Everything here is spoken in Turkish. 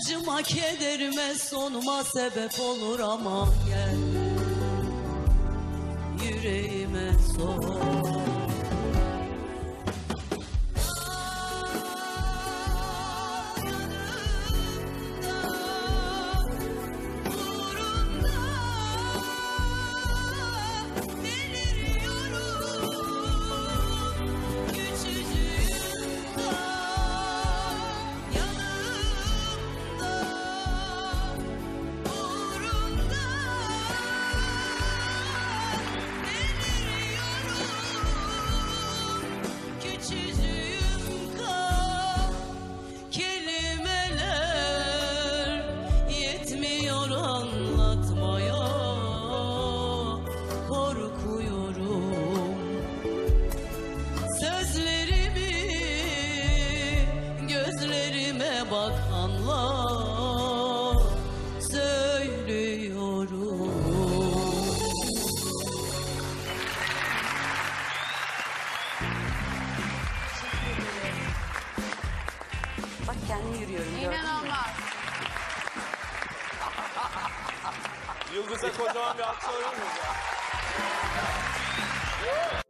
Acıma kederime sonuma sebep olur ama gel yüreğime sor. Bak anla söylüyorum. Bak kendim yürüyorum. İnanılmaz. Yıldız'a kocaman bir alkış alır mıyız ya?